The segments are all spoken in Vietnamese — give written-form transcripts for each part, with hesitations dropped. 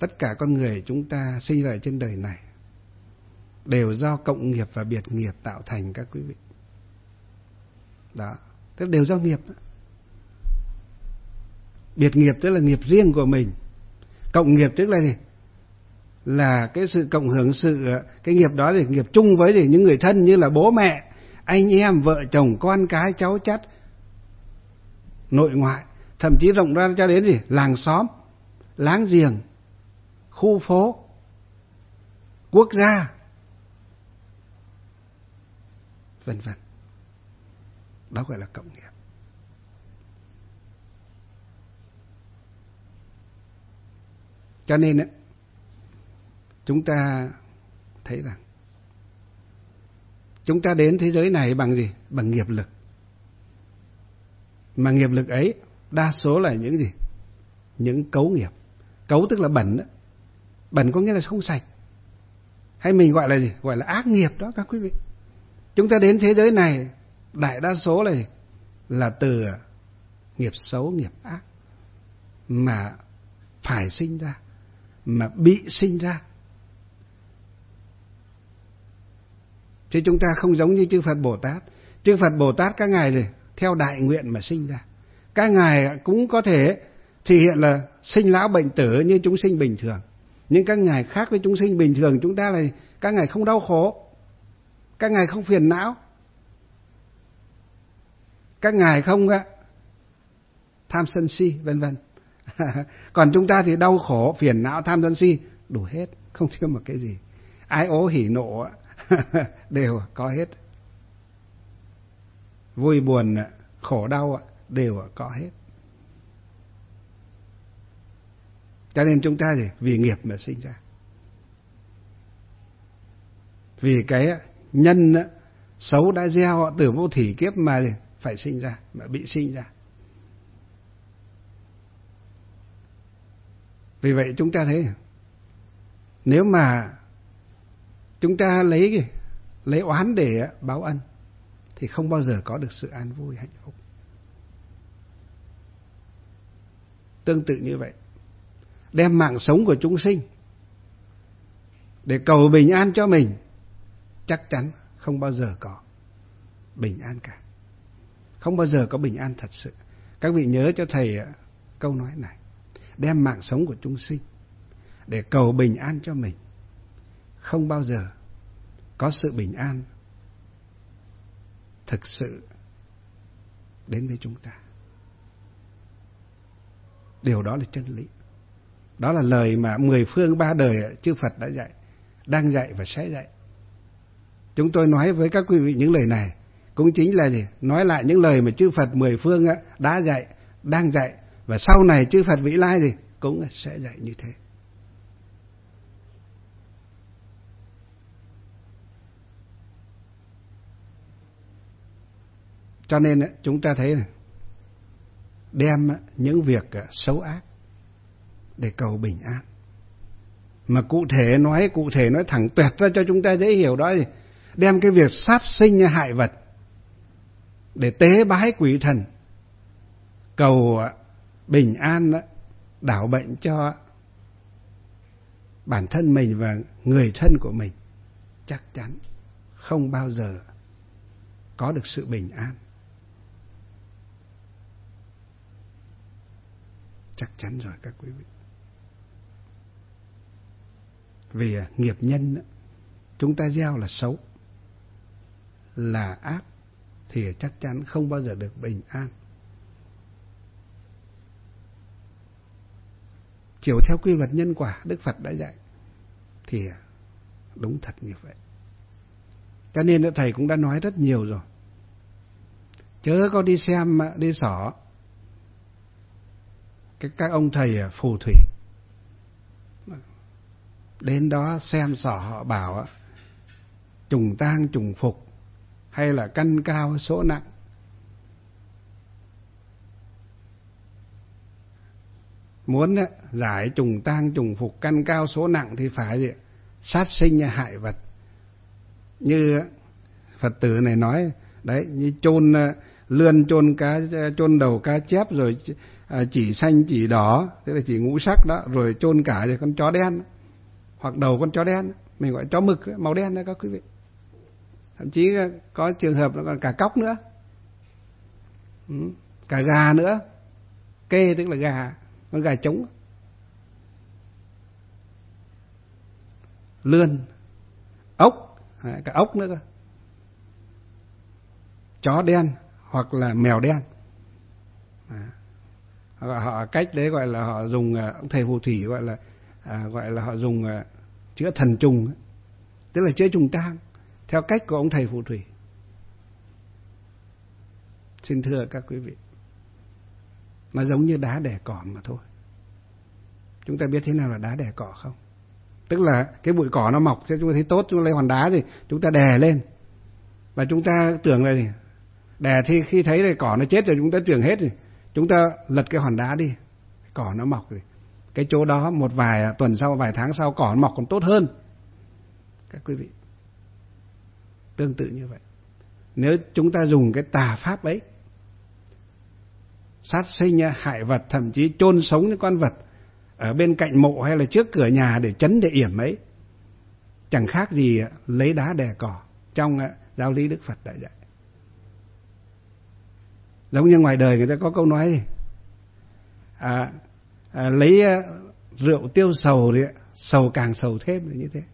tất cả con người chúng ta sinh ra trên đời này đều do cộng nghiệp và biệt nghiệp tạo thành các quý vị. Đó, tức đều do nghiệp. Biệt nghiệp tức là nghiệp riêng của mình. Cộng nghiệp tức là gì? Là cái sự cộng hưởng cái nghiệp đó thì nghiệp chung với những người thân như là bố mẹ, anh em, vợ chồng, con cái, cháu chắt, nội ngoại, thậm chí rộng ra cho đến làng xóm, láng giềng, khu phố, quốc gia, vân vân. Đó gọi là cộng nghiệp. Cho nên chúng ta thấy rằng chúng ta đến thế giới này bằng gì? Bằng nghiệp lực. Mà nghiệp lực ấy đa số là những gì? Những cấu nghiệp. Cấu tức là bẩn đó. Bẩn có nghĩa là không sạch. Hay mình gọi là gì? Gọi là ác nghiệp đó các quý vị. Chúng ta đến thế giới này đại đa số là gì? Là từ nghiệp xấu, nghiệp ác mà phải sinh ra, mà bị sinh ra. Chứ chúng ta không giống như chư Phật Bồ Tát. Chư Phật Bồ Tát các ngài theo đại nguyện mà sinh ra. Các ngài cũng có thể thể hiện là sinh lão bệnh tử như chúng sinh bình thường. Nhưng các ngài khác với chúng sinh bình thường, chúng ta là các ngài không đau khổ, các ngài không phiền não, các ngài không tham sân si, vân vân. Còn chúng ta thì đau khổ, phiền não, tham sân si đủ hết, không thiếu một cái gì. Ái ố hỉ nộ đều có hết. Vui buồn, khổ đau đều có hết. Cho nên chúng ta vì nghiệp mà sinh ra. Vì cái nhân xấu đã gieo từ vô thỉ kiếp mà phải sinh ra, mà bị sinh ra. Vì vậy chúng ta thấy, nếu mà chúng ta lấy oán để báo ân thì không bao giờ có được sự an vui hạnh phúc. Tương tự như vậy, đem mạng sống của chúng sinh để cầu bình an cho mình, chắc chắn không bao giờ có bình an cả. Không bao giờ có bình an thật sự. Các vị nhớ cho thầy câu nói này. Đem mạng sống của chúng sinh để cầu bình an cho mình, không bao giờ có sự bình an thực sự đến với chúng ta. Điều đó là chân lý. Đó là lời mà 10 phương 3 đời chư Phật đã dạy, đang dạy và sẽ dạy. Chúng tôi nói với các quý vị những lời này cũng chính là nói lại những lời mà chư Phật 10 phương đã dạy, đang dạy, và sau này chư Phật vị lai cũng sẽ dạy như thế. Cho nên chúng ta thấy đem những việc xấu ác để cầu bình an. Mà cụ thể nói thẳng tuyệt ra cho chúng ta dễ hiểu đó thì đem cái việc sát sinh hại vật để tế bái quỷ thần, cầu bình an đảo bệnh cho bản thân mình và người thân của mình, chắc chắn không bao giờ có được sự bình an. Chắc chắn rồi các quý vị. Vì nghiệp nhân chúng ta gieo là xấu, là ác, thì chắc chắn không bao giờ được bình an. Chiều theo quy luật nhân quả Đức Phật đã dạy thì đúng thật như vậy. Cho nên thầy cũng đã nói rất nhiều rồi. Chớ có đi xem, đi xỏ các ông thầy phù thủy. Đến đó xem xỏ họ bảo trùng tang trùng phục hay là căn cao số nặng. Muốn giải trùng tang trùng phục căn cao số nặng thì phải sát sinh hại vật. Như Phật tử này nói đấy, như chôn lươn, chôn đầu cá chép, rồi chỉ xanh chỉ đỏ, tức là chỉ ngũ sắc đó, rồi chôn cả rồi con chó đen hoặc đầu con chó đen, mình gọi chó mực màu đen đó các quý vị. Thậm chí có trường hợp nó còn cả cóc nữa, cả gà nữa, kê tức là gà, con gà trống, lươn, ốc, cả ốc nữa cơ, chó đen hoặc là mèo đen. Họ cách đấy gọi là họ dùng, ông thầy phù thủy gọi là họ dùng chữa thần trùng, tức là chữa trùng tang theo cách của ông thầy phù thủy. Xin thưa các quý vị, nó giống như đá đẻ cỏ mà thôi. Chúng ta biết thế nào là đá đẻ cỏ không? Tức là cái bụi cỏ nó mọc, chúng ta thấy tốt, chúng ta lấy hòn đá thì chúng ta đè lên, và chúng ta tưởng là gì? Đè thì khi thấy là cỏ nó chết rồi chúng ta tưởng hết rồi, chúng ta lật cái hòn đá đi, cỏ nó mọc rồi. Cái chỗ đó một vài tuần sau, vài tháng sau cỏ nó mọc còn tốt hơn. Các quý vị, tương tự như vậy, nếu chúng ta dùng cái tà pháp ấy, sát sinh hại vật, thậm chí chôn sống những con vật ở bên cạnh mộ hay là trước cửa nhà để trấn để yểm ấy, chẳng khác gì lấy đá đè cỏ trong giáo lý Đức Phật đã dạy. Giống như ngoài đời người ta có câu nói gì? Lấy rượu tiêu sầu thì sầu càng sầu thêm, là như thế.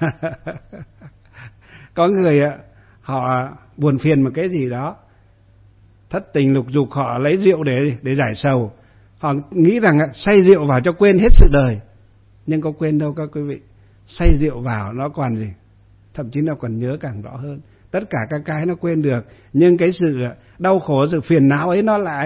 Có người họ buồn phiền một cái gì đó, thất tình lục dục, họ lấy rượu để giải sầu. Họ nghĩ rằng say rượu vào cho quên hết sự đời, nhưng có quên đâu các quý vị. Say rượu vào nó còn gì, thậm chí nó còn nhớ càng rõ hơn. Tất cả các cái nó quên được, nhưng cái sự đau khổ, sự phiền não ấy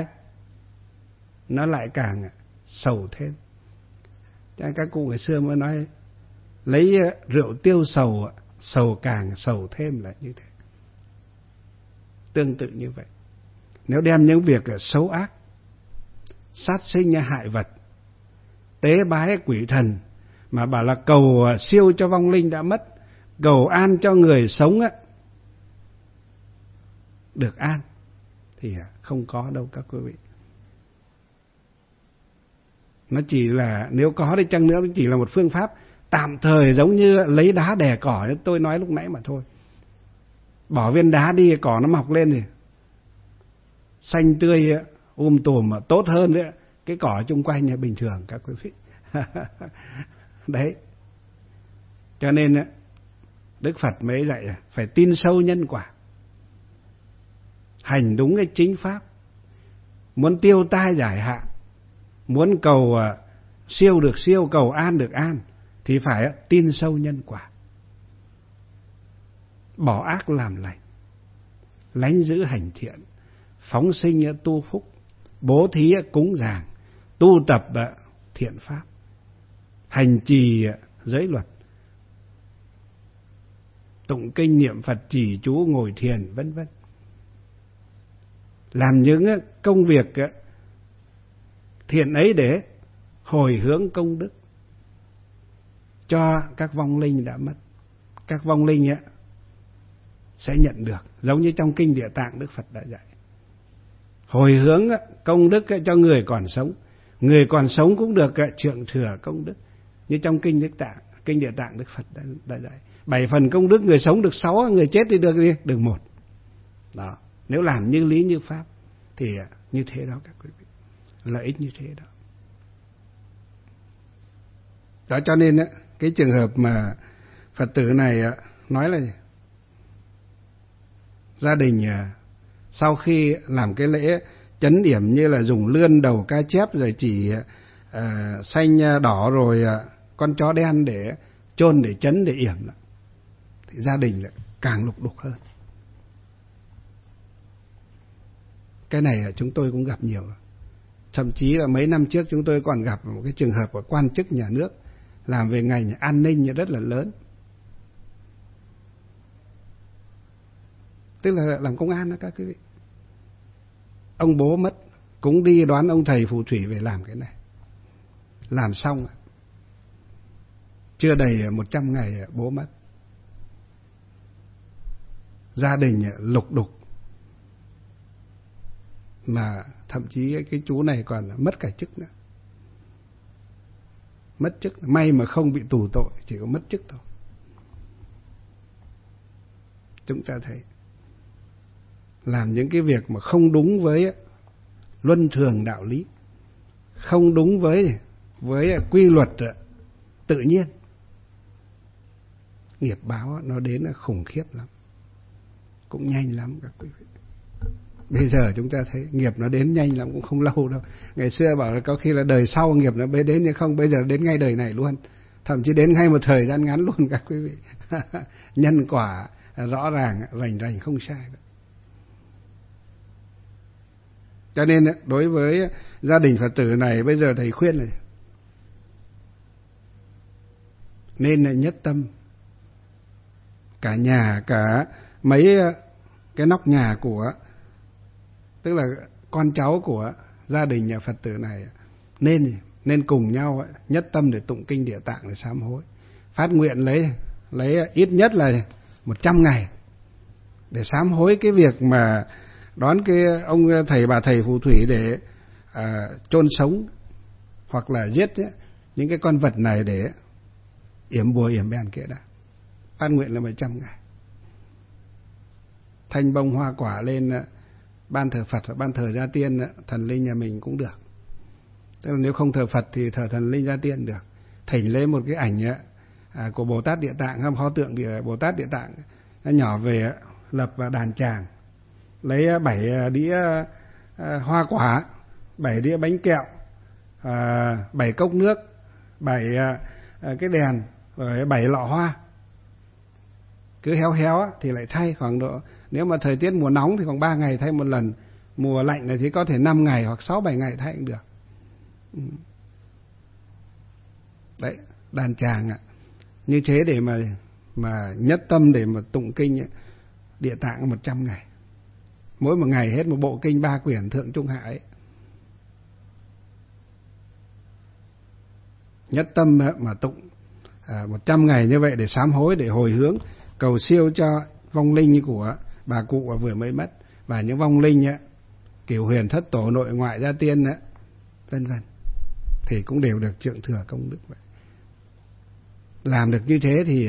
nó lại càng sầu thêm. Các cụ ngày xưa mới nói lấy rượu tiêu sầu, sầu càng sầu thêm, là như thế. Tương tự như vậy, nếu đem những việc xấu ác, sát sinh hại vật, tế bái quỷ thần, mà bảo là cầu siêu cho vong linh đã mất, cầu an cho người sống được an, thì không có đâu các quý vị. Nó chỉ là, nếu có đi chăng nữa, nó chỉ là một phương pháp tạm thời, giống như lấy đá đè cỏ tôi nói lúc nãy mà thôi. Bỏ viên đá đi, cỏ nó mọc lên thì xanh tươi tùm mà tốt hơn nữa cái cỏ chung quanh bình thường các quý vị. Đấy, cho nên Đức Phật mới dạy phải tin sâu nhân quả, hành đúng cái chính pháp. Muốn tiêu tai giải hạn, muốn cầu siêu được siêu, cầu an được an, thì phải tin sâu nhân quả, bỏ ác làm lành, lánh giữ hành thiện, phóng sinh tu phúc, bố thí cúng dường, tu tập thiện pháp, hành trì giới luật, tụng kinh niệm Phật, trì chú, ngồi thiền, vân vân. Làm những công việc thiện ấy để hồi hướng công đức cho các vong linh đã mất. Các vong linh sẽ nhận được, giống như trong kinh Địa Tạng Đức Phật đã dạy. Hồi hướng công đức cho người còn sống, người còn sống cũng được trượng thừa công đức, như trong kinh Địa Tạng Đức Phật đã dạy. 7 phần công đức, người sống được 6, người chết thì được gì? Được 1. Đó, nếu làm như lý như pháp thì như thế đó các quý vị, lợi ích như thế đó. Đó, cho nên cái trường hợp mà Phật tử này nói là gia đình sau khi làm cái lễ chấn yểm như là dùng lươn, đầu cá chép, rồi chỉ xanh đỏ, rồi con chó đen để chôn, để chấn, để yểm, thì gia đình lại càng lục đục hơn. Cái này chúng tôi cũng gặp nhiều. Thậm chí là mấy năm trước chúng tôi còn gặp một cái trường hợp của quan chức nhà nước làm về ngành an ninh rất là lớn, tức là làm công an đó các quý vị. Ông bố mất, cũng đi đoán ông thầy phù thủy về làm cái này. Làm xong chưa đầy 100 ngày bố mất. Gia đình lục đục, mà thậm chí cái chú này còn mất cả chức nữa. Mất chức, may mà không bị tù tội, chỉ có mất chức thôi. Chúng ta thấy làm những cái việc mà không đúng với luân thường đạo lý, không đúng với quy luật tự nhiên, nghiệp báo nó đến là khủng khiếp lắm, cũng nhanh lắm các quý vị. Bây giờ chúng ta thấy nghiệp nó đến nhanh lắm, cũng không lâu đâu. Ngày xưa bảo là có khi là đời sau nghiệp nó mới đến, nhưng không, bây giờ đến ngay đời này luôn, thậm chí đến ngay một thời gian ngắn luôn các quý vị. Nhân quả rõ ràng, rành rành không sai đâu. Cho nên đối với gia đình Phật tử này, bây giờ thầy khuyên là nên là nhất tâm, cả nhà, cả mấy cái nóc nhà của, tức là con cháu của gia đình nhà Phật tử này, nên cùng nhau nhất tâm để tụng kinh Địa Tạng để sám hối, phát nguyện lấy ít nhất là 100 ngày để sám hối cái việc mà đón cái ông thầy bà thầy phù thủy để chôn sống hoặc là giết những cái con vật này để yểm bùa yểm bèn kia đã. Phát nguyện là 100 ngày. Thanh bông hoa quả lên ban thờ Phật và ban thờ gia tiên, thần linh nhà mình cũng được. Tức là nếu không thờ Phật thì thờ thần linh gia tiên được. Thỉnh lấy một cái ảnh của Bồ Tát Địa Tạng, không, pho tượng Bồ Tát Địa Tạng nó nhỏ về, lập vào đàn tràng, lấy 7 đĩa hoa quả, 7 đĩa bánh kẹo, 7 cốc nước, 7 cái đèn, rồi 7 lọ hoa. Cứ héo thì lại thay khoảng độ, nếu mà thời tiết mùa nóng thì khoảng 3 ngày thay một lần, mùa lạnh này thì có thể 5 ngày hoặc 6-7 ngày thay cũng được. Đấy, đàn tràng như thế để mà nhất tâm để mà tụng kinh Địa Tạng 100 ngày. Mỗi một ngày hết một bộ kinh 3 quyển Thượng Trung Hạ ấy. Nhất tâm mà tụng 100 ngày như vậy để sám hối, để hồi hướng, cầu siêu cho vong linh của bà cụ vừa mới mất, và những vong linh Cửu Huyền Thất Tổ, nội ngoại gia tiên vân vân, thì cũng đều được trượng thừa công đức vậy. Làm được như thế thì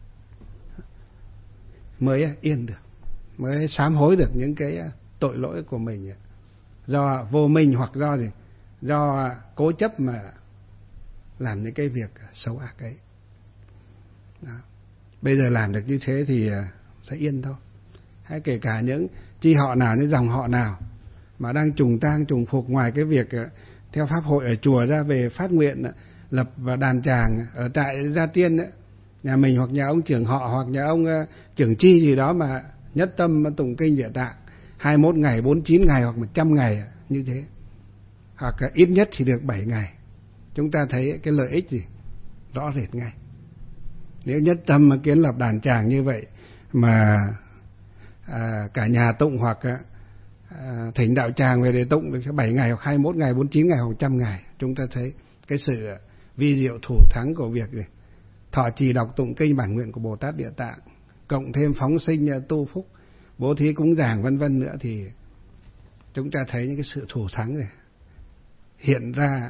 mới yên được, mới sám hối được những cái tội lỗi của mình do vô minh hoặc do gì, do cố chấp mà làm những cái việc xấu ác ấy. Đó. Bây giờ làm được như thế thì sẽ yên thôi. Hay kể cả những chi họ nào, những dòng họ nào mà đang trùng tang trùng phục, ngoài cái việc theo pháp hội ở chùa ra, về phát nguyện lập và đàn tràng ở tại gia tiên nhà mình, hoặc nhà ông trưởng họ hoặc nhà ông trưởng chi gì đó mà nhất tâm tụng kinh Địa Tạng 21 ngày, 49 ngày hoặc 100 ngày như thế, hoặc ít nhất thì được 7 ngày. Chúng ta thấy cái lợi ích gì rõ rệt ngay. Nếu nhất tâm mà kiến lập đàn tràng như vậy mà cả nhà tụng, hoặc thỉnh đạo tràng về để tụng được 7 ngày hoặc 21 ngày, 49 ngày hoặc 100 ngày, chúng ta thấy cái sự vi diệu thủ thắng của việc gì? Thọ trì đọc tụng kinh bản nguyện của Bồ Tát Địa Tạng, cộng thêm phóng sinh tu phúc, bố thí cúng dường vân vân nữa, thì chúng ta thấy những cái sự thủ thắng này hiện ra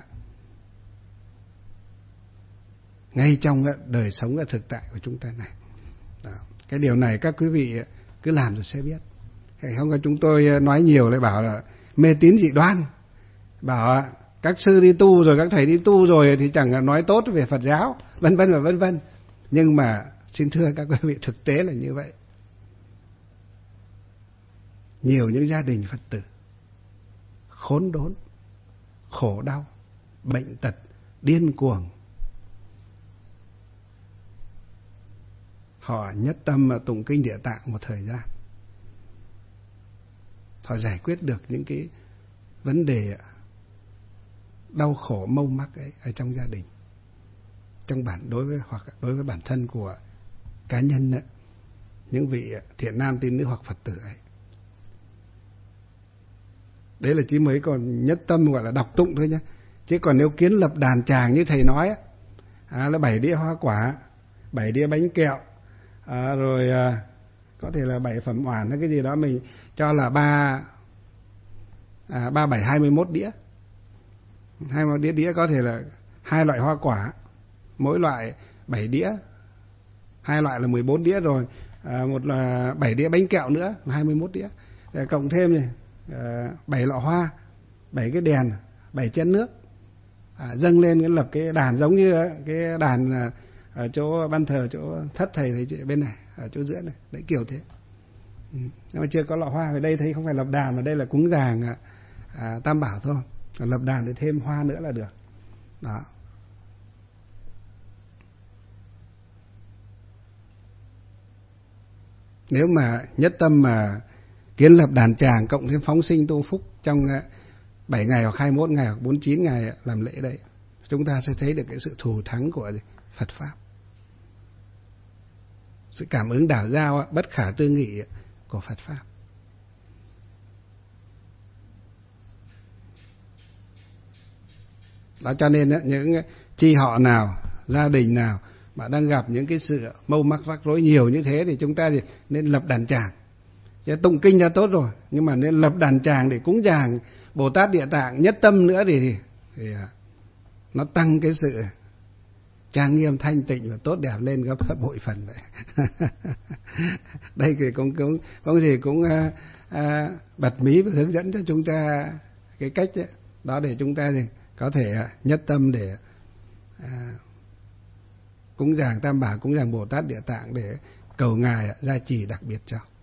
ngay trong đời sống thực tại của chúng ta này. Đó. Cái điều này các quý vị cứ làm rồi sẽ biết. Không có chúng tôi nói nhiều lại bảo là mê tín dị đoan, bảo các sư đi tu rồi, các thầy đi tu rồi thì chẳng nói tốt về Phật giáo, vân vân và vân vân. Nhưng mà xin thưa các quý vị, thực tế là như vậy. Nhiều những gia đình Phật tử khốn đốn, khổ đau, bệnh tật, điên cuồng, họ nhất tâm tụng kinh Địa Tạng một thời gian, họ giải quyết được những cái vấn đề đau khổ mâu mắc ấy ở trong gia đình, trong đối với bản thân của cá nhân ấy, những vị thiện nam tín nữ hoặc Phật tử ấy. Đấy là chỉ mới còn nhất tâm gọi là đọc tụng thôi nhé. Chứ còn nếu kiến lập đàn tràng như thầy nói là 7 đĩa hoa quả, 7 đĩa bánh kẹo, rồi có thể là 7 phẩm oản hay cái gì đó, mình cho là 37 21 đĩa. 21 đĩa có thể là 2 loại hoa quả, mỗi loại 7 đĩa. 2 loại là 14 đĩa rồi, một là 7 đĩa bánh kẹo nữa là 21 đĩa. Cộng thêm này 7 lọ hoa, 7 cái đèn, 7 chén nước. Dâng lên cái lập cái đàn giống như cái đàn ở chỗ ban thờ, chỗ thất thầy thấy bên này, ở chỗ giữa này, đấy kiểu thế. Nhưng mà chưa có lọ hoa. Ở đây thấy không phải lập đàn mà đây là cúng dường Tam Bảo thôi. Còn lập đàn thì thêm hoa nữa là được. Đó. Nếu mà nhất tâm mà kiến lập đàn tràng cộng thêm phóng sinh tu phúc trong 7 ngày hoặc 21 ngày hoặc 49 ngày làm lễ đấy, chúng ta sẽ thấy được cái sự thù thắng của Phật Pháp. Sự cảm ứng đảo giao bất khả tư nghị của Phật Pháp. Đó, cho nên những chi họ nào, gia đình nào mà đang gặp những cái sự mâu mắc rắc rối nhiều như thế thì chúng ta thì nên lập đàn tràng. Chứ tụng kinh là tốt rồi, nhưng mà nên lập đàn tràng để cúng dường Bồ Tát Địa Tạng nhất tâm nữa thì nó tăng cái sự trang nghiêm thanh tịnh và tốt đẹp lên gấp bội phần vậy. Đây thì cũng gì cũng bật mí và hướng dẫn cho chúng ta cái cách đó để chúng ta thì có thể nhất tâm để cúng dường Tam Bảo, cúng dường Bồ Tát Địa Tạng để cầu ngài gia trì đặc biệt cho.